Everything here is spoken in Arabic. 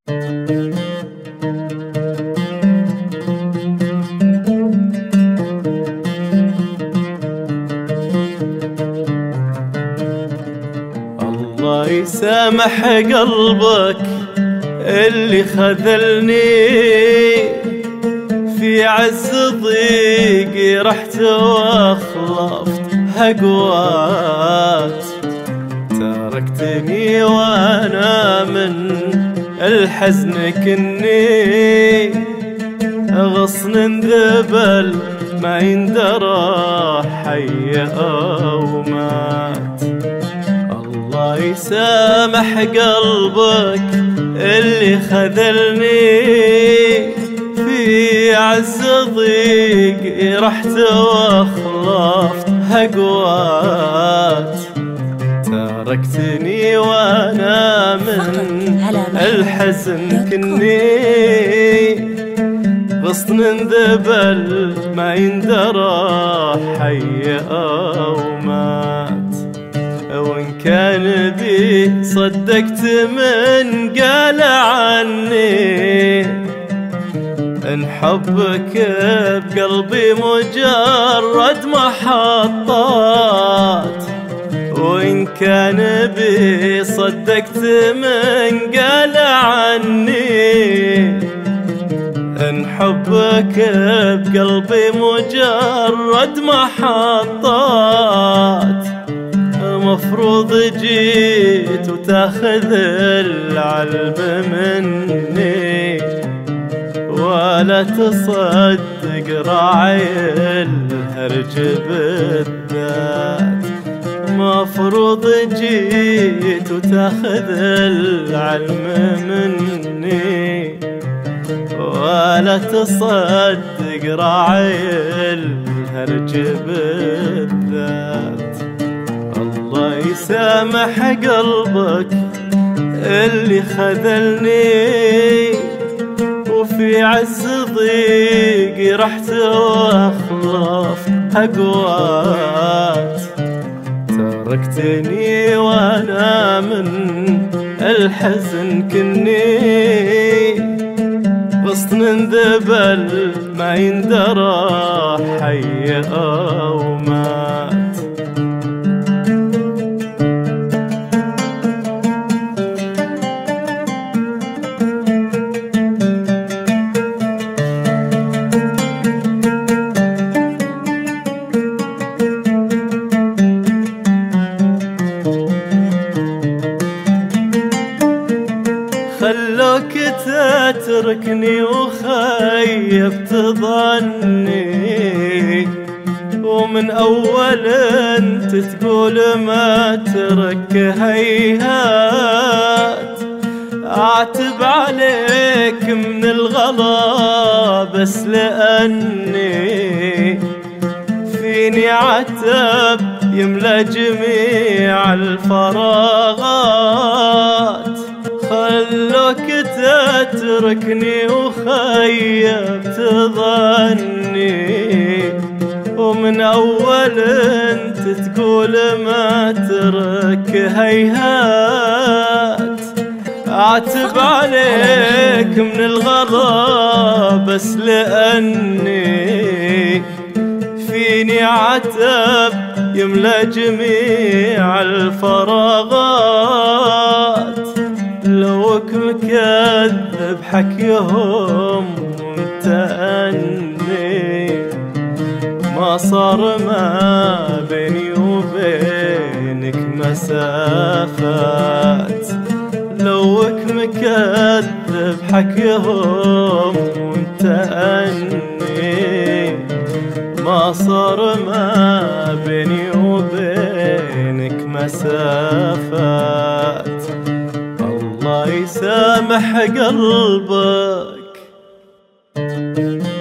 الله يسامح قلبك اللي خذلني في عز ضيقي، رحت واخلفت هقوات، تركتني وانا من الحزن كني غصن ذبل ما يندرى حي او مات. الله يسامح قلبك اللي خذلني في عز ضيقي، رحت واخلفت هقوات، تركتني وانا من الحزن كني غصن ذبل ما يندرى حي او مات. وإن كان بي صدقت من قال عني إن حبك بقلبي مجرد محطات، وإن كان بي صدقت من قال عني إن حبك بقلبي مجرد محطات. مفروض جيت وتاخذ العلم مني ولا تصدق راعي الهرج بالذات. مفروض جيت وتاخذ العلم مني ولا تصدق راعي الهرج بالذات. الله يسامح قلبك اللي خذلني وفي عز ضيقي، رحت واخلفت هقوات، تركتني وانا من الحزن كني غصن ذبل ما يندرى حي او مات. خلوك تتركني وخيبت ظني، ومن أول انت تقول ما ترك هيهات. أعتب عليك من الغلا بس لأني فيني عتب يملى جميع الفراغات. خلوك تتركني وخيبت ظني، ومن أول انت تقول ما ترك هيهات. أعتب عليك من الغلا بس لأني فيني عتب يملى جميع الفراغات. لوك مكذب حكيهم وانت أني ما صار ما بيني وبينك مسافات. لوك مكذب حكيهم وانت أني ما صار ما بيني وبينك مسافات. الله يسامح قلبك.